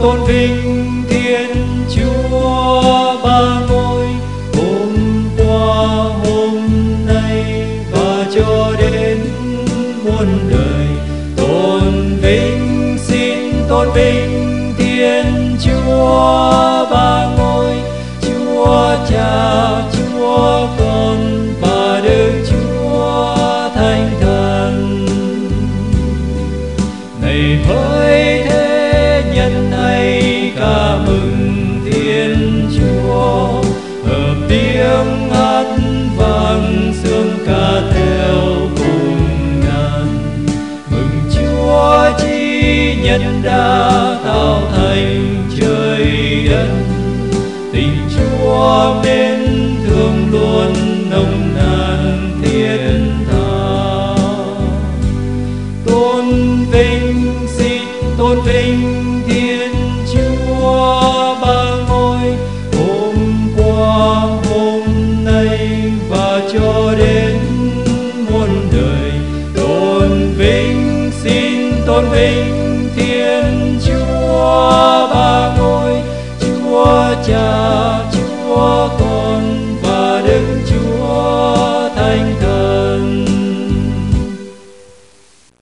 tôn vinh Thiên Chúa ba ngôi, hôm qua hôm nay và cho đến muôn đời. Tôn vinh, xin tôn vinh Thiên Chúa ba ngôi, Chúa Cha, Chúa Con và Đức Chúa Thánh Thần. Này hỡi thế nhân hãy ca mừng Thiên Chúa, hợp tiếng hát vang sướng ca theo cùng ngàn. Mừng Chúa chi nhân đã tạo thành trời đất, tình Chúa mến thương luôn nồng nàn thiên tha. Tôn vinh, xin tôn vinh Thiên Chúa ba ngôi, hôm qua hôm nay và cho đến muôn đời. Tôn vinh, xin tôn vinh Thiên Chúa ba ngôi, Chúa Cha,